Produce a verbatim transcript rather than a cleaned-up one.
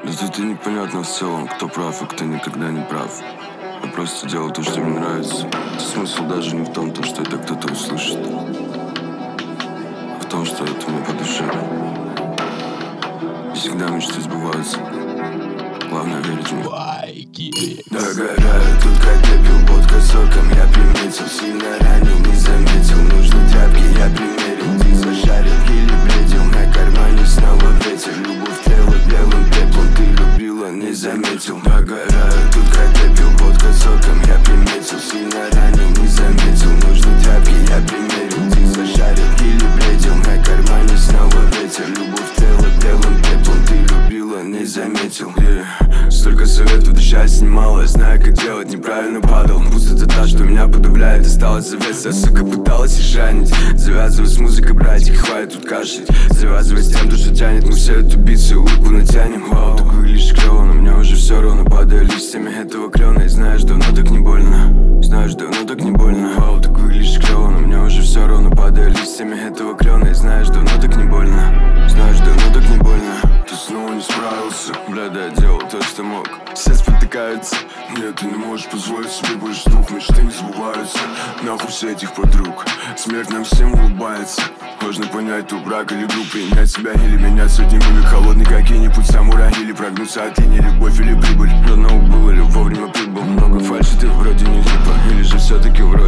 Да тут и непонятно в целом, кто прав, а кто никогда не прав. Я просто делаю то, что мне нравится. Смысл даже не в том, то, что это кто-то услышит, а в том, что это мне по душе. И всегда мечты сбываются. Главное верить в них. Догораю тут как пепел, водка соком. Я приметил, сильно ранил, не заметил. Нужны тряпки, я примерил. Ты зашарил или бредил, на кармане снова ветер. Любовь тлела белым пеплом, ты любила, не заметил. Догораю тут как пепел, водка соком. Я приметил, сильно ранил, не заметил. Нужны тряпки, я примерил. Ты зашарил или бредил, на кармане снова ветер. Любовь тлела белым пеплом, ты любила, не заметил. Yeah. Столько советов, да счастья немало. Я знаю, как делать, неправильно падал. Пустота та, что меня подавляет. Осталось завеса, сука, пыталась и жанить. Завязывай с музыкой, братик, хватит тут кашлять. Завязывай с тем, что тянет. Мы все эту бицу и улыбку натянем. Вау, так выглядишь клево, но мне уже все равно. Падаю листьями этого клена. И знаешь, давно так не больно. Знаешь, давно так не больно. Вау, так выглядишь клево, но мне уже все равно. Падаю листьями этого клена. И знаешь, давно так не больно. Знаешь, давно так не больно. Ты снова не справился. Бля, да я делал то, что мог. Все спотыкаются. Нет, ты не можешь позволить себе больше двух. Мечты не сбываются. Нахуй все этих подруг. Смерть нам всем улыбается. Можно понять, то брак или друг. Принять себя или меняться дневами. Холодный какие-нибудь самурай. Или прогнуться от линии, любовь или прибыль. Одного было ли вовремя прибыл. Много фальши, ты вроде не липа. Или же все-таки враг.